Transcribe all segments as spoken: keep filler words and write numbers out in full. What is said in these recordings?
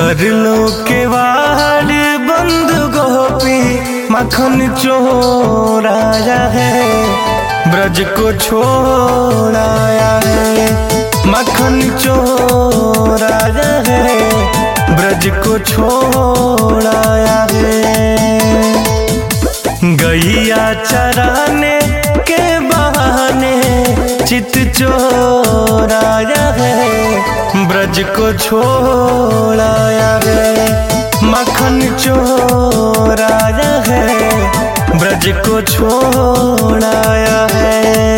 कर लो के वाड़ बंद गोपी मखन चोराया है, ब्रज को छोड़ाया है। मखन चोराया है, ब्रज को छोड़ाया है। गैया चराने के बहाने चित चोराया है, ब्रज को छोड़ाया है। मखन चोराया है, ब्रज को छोड़ाया है।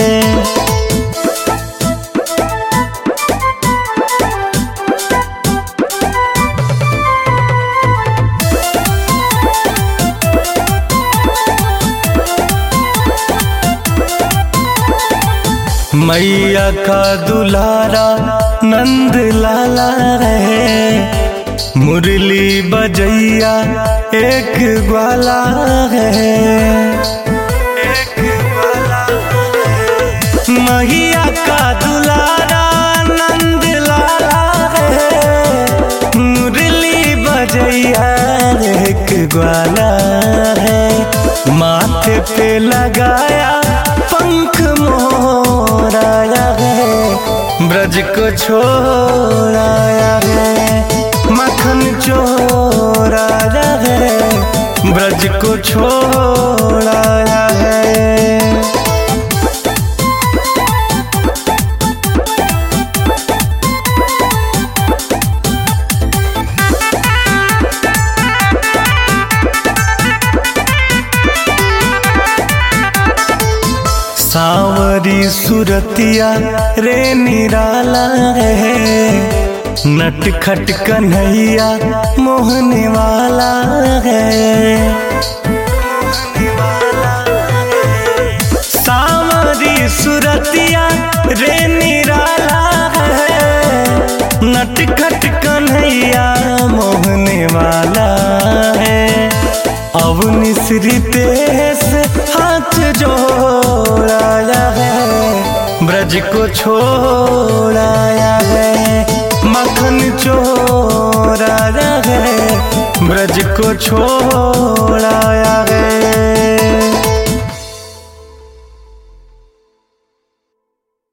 मैया का दुलारा नंद लाला है, मुरली बजैया एक ग्वाला है, एक ग्वाला है। मैया का दुलारा नंद लाला है, मुरली बजैया एक ग्वाला है। माथे पे लगाया पंख मोराया है, ब्रज को छोड़ाया है। मखन चोराया है, ब्रज को छोड़ाया है। सांवरी सुरतिया रे निराला है, नटखट कन्हैया मोहने वाला है। सांवरी सुरतिया रे निराला है, नटखट कन्हैया मोहने वाला है। अवनि श्री तेस हाथ जोड़ाया है, ब्रज को छोड़ाया है। मखन चोराया है, ब्रज को छोड़ाया है।